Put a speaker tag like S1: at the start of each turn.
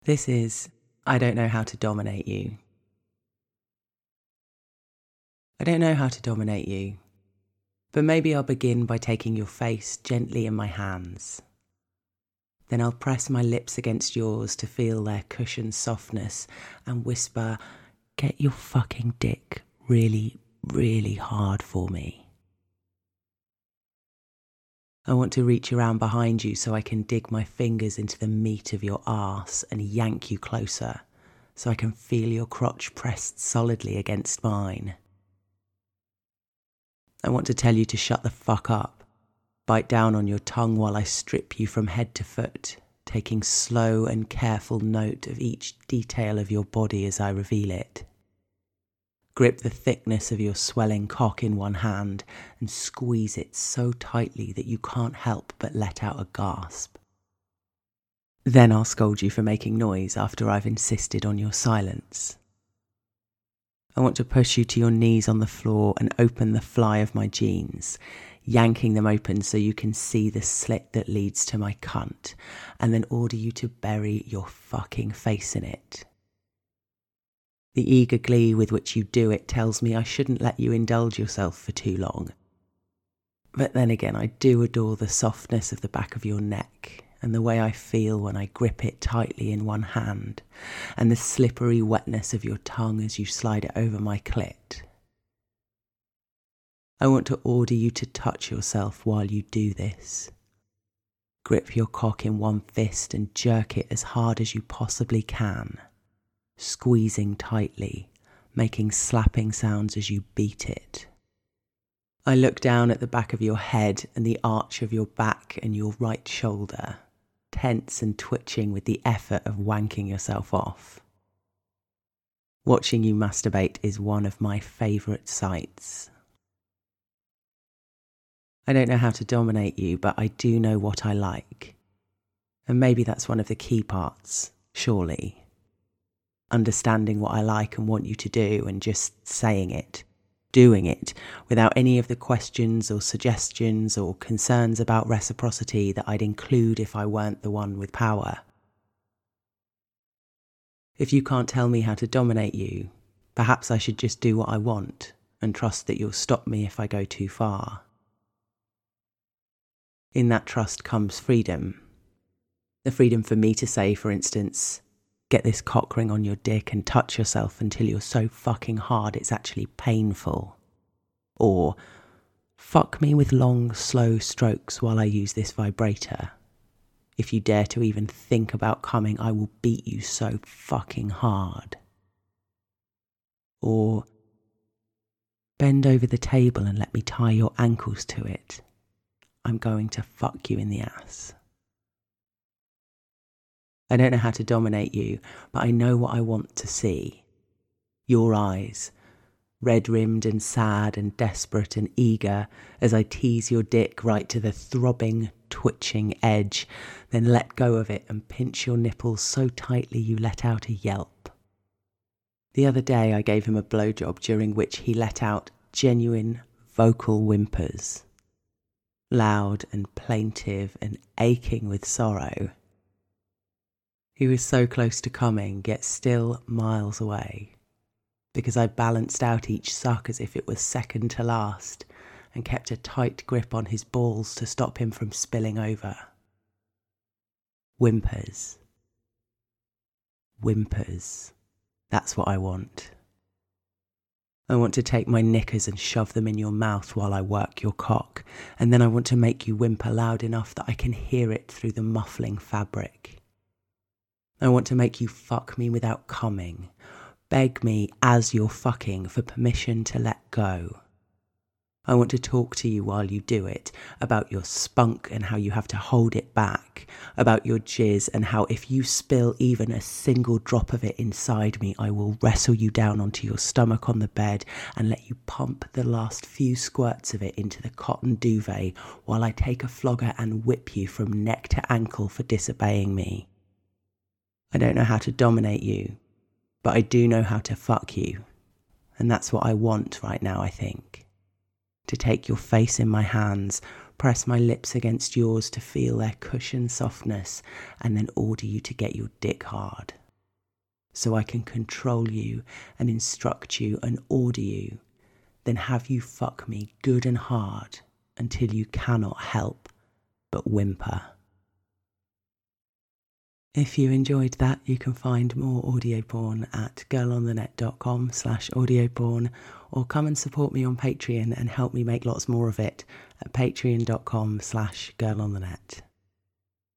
S1: This is I Don't Know How to Dominate You. I don't know how to dominate you, but maybe I'll begin by taking your face gently in my hands. Then I'll press my lips against yours to feel their cushioned softness and whisper, "Get your fucking dick really, really hard for me." I want to reach around behind you so I can dig my fingers into the meat of your arse and yank you closer, so I can feel your crotch pressed solidly against mine. I want to tell you to shut the fuck up, bite down on your tongue while I strip you from head to foot, taking slow and careful note of each detail of your body as I reveal it. Grip the thickness of your swelling cock in one hand and squeeze it so tightly that you can't help but let out a gasp. Then I'll scold you for making noise after I've insisted on your silence. I want to push you to your knees on the floor and open the fly of my jeans, yanking them open so you can see the slit that leads to my cunt, and then order you to bury your fucking face in it. The eager glee with which you do it tells me I shouldn't let you indulge yourself for too long. But then again, I do adore the softness of the back of your neck and the way I feel when I grip it tightly in one hand, and the slippery wetness of your tongue as you slide it over my clit. I want to order you to touch yourself while you do this. Grip your cock in one fist and jerk it as hard as you possibly can, squeezing tightly, making slapping sounds as you beat it. I look down at the back of your head and the arch of your back and your right shoulder, tense and twitching with the effort of wanking yourself off. Watching you masturbate is one of my favourite sights. I don't know how to dominate you, but I do know what I like. And maybe that's one of the key parts, surely. Understanding what I like and want you to do and just saying it, doing it, without any of the questions or suggestions or concerns about reciprocity that I'd include if I weren't the one with power. If you can't tell me how to dominate you, perhaps I should just do what I want and trust that you'll stop me if I go too far. In that trust comes freedom. The freedom for me to say, for instance, "Get this cock ring on your dick and touch yourself until you're so fucking hard it's actually painful." Or, "Fuck me with long, slow strokes while I use this vibrator. If you dare to even think about coming, I will beat you so fucking hard." Or, "Bend over the table and let me tie your ankles to it. I'm going to fuck you in the ass." I don't know how to dominate you, but I know what I want to see. Your eyes, red-rimmed and sad and desperate and eager, as I tease your dick right to the throbbing, twitching edge, then let go of it and pinch your nipples so tightly you let out a yelp. The other day I gave him a blowjob during which he let out genuine vocal whimpers, loud and plaintive and aching with sorrow. He was so close to coming, yet still miles away, because I balanced out each suck as if it was second to last and kept a tight grip on his balls to stop him from spilling over. Whimpers. Whimpers. That's what I want. I want to take my knickers and shove them in your mouth while I work your cock, and then I want to make you whimper loud enough that I can hear it through the muffling fabric. I want to make you fuck me without coming, beg me as you're fucking for permission to let go. I want to talk to you while you do it, about your spunk and how you have to hold it back, about your jizz and how if you spill even a single drop of it inside me, I will wrestle you down onto your stomach on the bed and let you pump the last few squirts of it into the cotton duvet while I take a flogger and whip you from neck to ankle for disobeying me. I don't know how to dominate you, but I do know how to fuck you, and that's what I want right now, I think. To take your face in my hands, press my lips against yours to feel their cushion softness, and then order you to get your dick hard. So I can control you and instruct you and order you, then have you fuck me good and hard until you cannot help but whimper. If you enjoyed that, you can find more audio porn at girlonthenet.com/audioporn, or come and support me on Patreon and help me make lots more of it at patreon.com/girlonthenet.